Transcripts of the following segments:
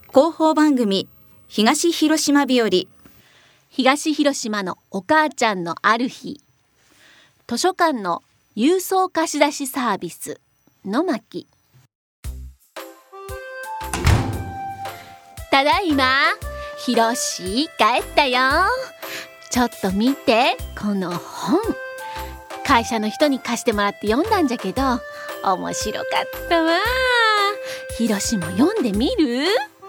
広報番組東広島日和。 東広島のお母ちゃんのある日、図書館の郵送貸し出しサービスの巻。ただいま、ひろし帰ったよ。ちょっと見て、この本。会社の人に貸してもらって読んだんじゃけど、面白かったわ。ひろしも読んでみる？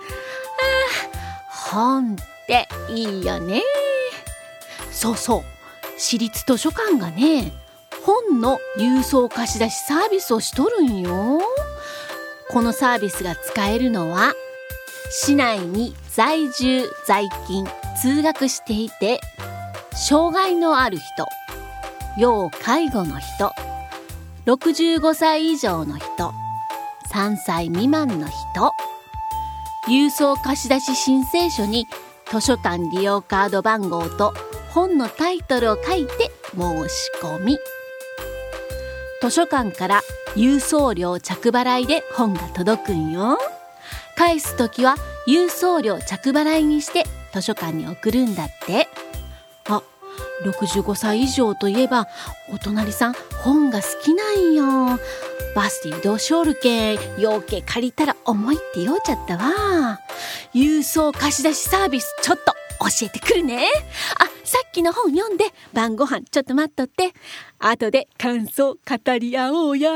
本っていいよね。そうそう、私立図書館がね、本の郵送貸し出しサービスをしとるんよ。このサービスが使えるのは、市内に在住在勤通学していて、障害のある人、要介護の人、65歳以上の人、3歳未満の人、郵送貸し出し申請書に図書館利用カード番号と本のタイトルを書いて申し込み、図書館から郵送料着払いで本が届くんよ。返すときは郵送料着払いにして図書館に送るんだって。あ、65歳以上といえばお隣さん本が好きなんよ。バスで移動しおるけん、ようけ借りたら重いって言おうちゃったわ。郵送貸し出しサービスちょっと教えてくるね。さっきの本読んで晩ご飯ちょっと待っとって。後で感想語り合おうや。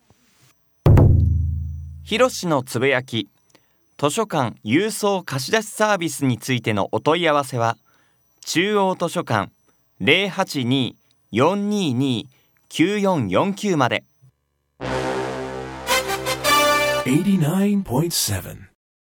ひろしのつぶやき。図書館郵送貸し出しサービスについてのお問い合わせは、中央図書館 082-422-9449 まで。 89.7